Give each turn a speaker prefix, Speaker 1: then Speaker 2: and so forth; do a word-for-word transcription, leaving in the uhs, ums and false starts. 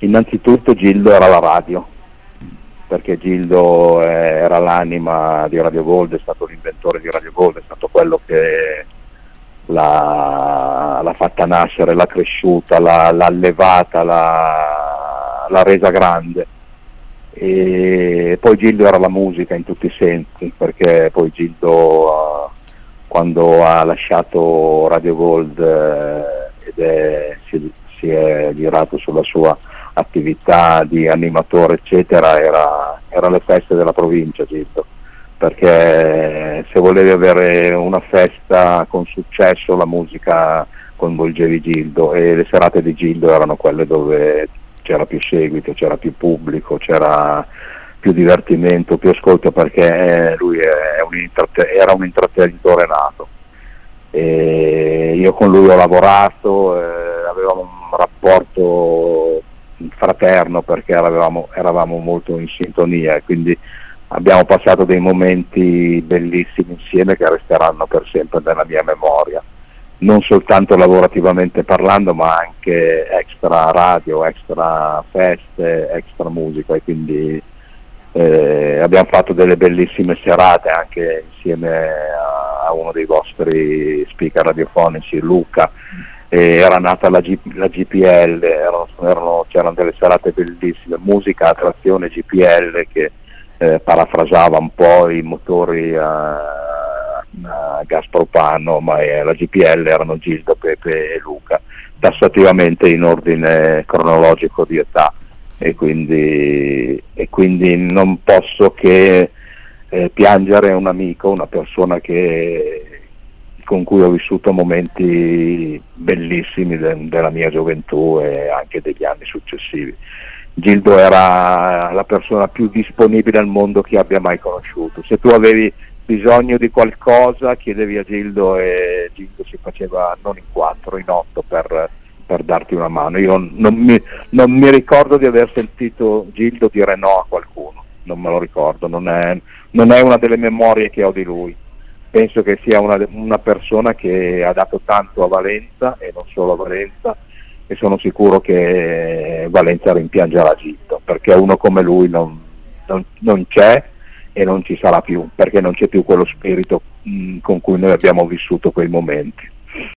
Speaker 1: Innanzitutto Gildo era la radio, perché Gildo eh, era l'anima di Radio Gold, è stato l'inventore di Radio Gold, è stato quello che l'ha, l'ha fatta nascere, l'ha cresciuta, l'ha, l'ha allevata, l'ha, l'ha resa grande. E poi Gildo era la musica in tutti i sensi, perché poi Gildo uh, quando ha lasciato Radio Gold eh, ed è, si, si è girato sulla sua attività di animatore eccetera, era, era le feste della provincia Gildo, perché se volevi avere una festa con successo la musica coinvolgevi Gildo, e le serate di Gildo erano quelle dove c'era più seguito, c'era più pubblico, c'era più divertimento, più ascolto, perché lui è un intratte- era un intrattenitore nato. E io con lui ho lavorato, eh, avevamo un rapporto fraterno perché eravamo, eravamo molto in sintonia, e quindi abbiamo passato dei momenti bellissimi insieme che resteranno per sempre nella mia memoria, non soltanto lavorativamente parlando, ma anche extra radio, extra feste, extra musica, e quindi eh, abbiamo fatto delle bellissime serate anche insieme a, a uno dei vostri speaker radiofonici, Luca. E era nata la, G, la G P L, erano, erano, c'erano delle serate bellissime, musica a trazione G P L che eh, parafrasava un po' i motori a, a gas propano, ma eh, la G P L erano Gildo, Pepe e Luca, tassativamente in ordine cronologico di età, e quindi, e quindi non posso che eh, piangere un amico, una persona che con cui ho vissuto momenti bellissimi de- della mia gioventù e anche degli anni successivi. Gildo era la persona più disponibile al mondo che abbia mai conosciuto. Se tu avevi bisogno di qualcosa chiedevi a Gildo, e Gildo si faceva non in quattro, in otto per, per darti una mano. Io non mi, non mi ricordo di aver sentito Gildo dire no a qualcuno, non me lo ricordo, non è, non è una delle memorie che ho di lui. Penso che sia una, una persona che ha dato tanto a Valenza, e non solo a Valenza, e sono sicuro che Valenza rimpiangerà Gildo, perché uno come lui non, non, non c'è e non ci sarà più, perché non c'è più quello spirito mh, con cui noi abbiamo vissuto quei momenti.